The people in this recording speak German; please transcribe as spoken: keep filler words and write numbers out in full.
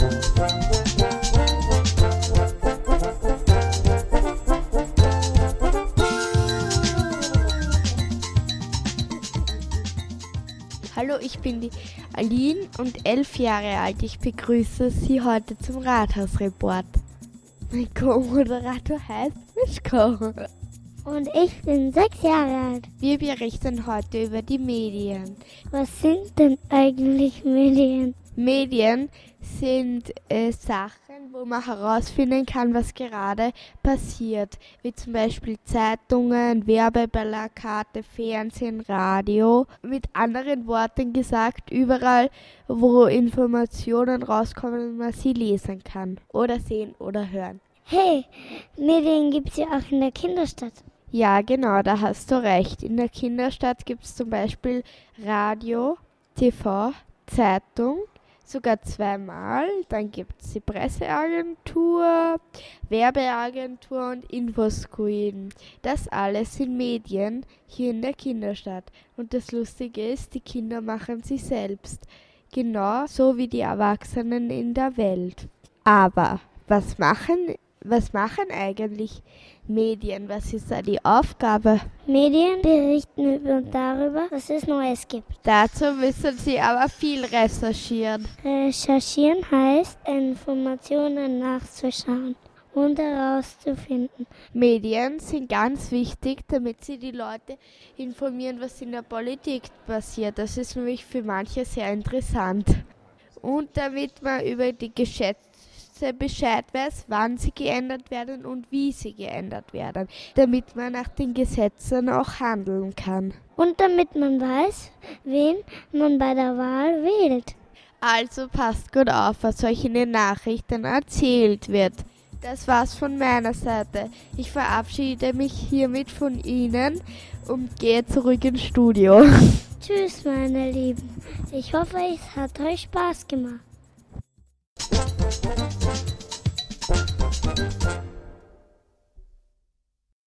Hallo, ich bin die Aline und elf Jahre alt. Ich begrüße Sie heute zum Rathausreport. Mein Co-Moderator heißt Mischko. Und ich bin sechs Jahre alt. Wir berichten heute über die Medien. Was sind denn eigentlich Medien? Medien sind äh, Sachen, wo man herausfinden kann, was gerade passiert. Wie zum Beispiel Zeitungen, Werbeplakate, Fernsehen, Radio. Mit anderen Worten gesagt, überall, wo Informationen rauskommen und man sie lesen kann. Oder sehen oder hören. Hey, Medien gibt es ja auch in der Kinderstadt. Ja, genau, da hast du recht. In der Kinderstadt gibt es zum Beispiel Radio, T V, Zeitung, sogar zweimal. Dann gibt es die Presseagentur, Werbeagentur und Infoscreen. Das alles sind Medien hier in der Kinderstadt. Und das Lustige ist, die Kinder machen sie selbst. Genau so wie die Erwachsenen in der Welt. Aber was machen Was machen eigentlich Medien? Was ist da die Aufgabe? Medien berichten über und darüber, was es Neues gibt. Dazu müssen sie aber viel recherchieren. Recherchieren heißt, Informationen nachzuschauen und herauszufinden. Medien sind ganz wichtig, damit sie die Leute informieren, was in der Politik passiert. Das ist nämlich für manche sehr interessant. Und damit man über die Geschäfte Bescheid weiß, wann sie geändert werden und wie sie geändert werden, damit man nach den Gesetzen auch handeln kann. Und damit man weiß, wen man bei der Wahl wählt. Also passt gut auf, was euch in den Nachrichten erzählt wird. Das war's von meiner Seite. Ich verabschiede mich hiermit von Ihnen und gehe zurück ins Studio. Tschüss, meine Lieben. Ich hoffe, es hat euch Spaß gemacht.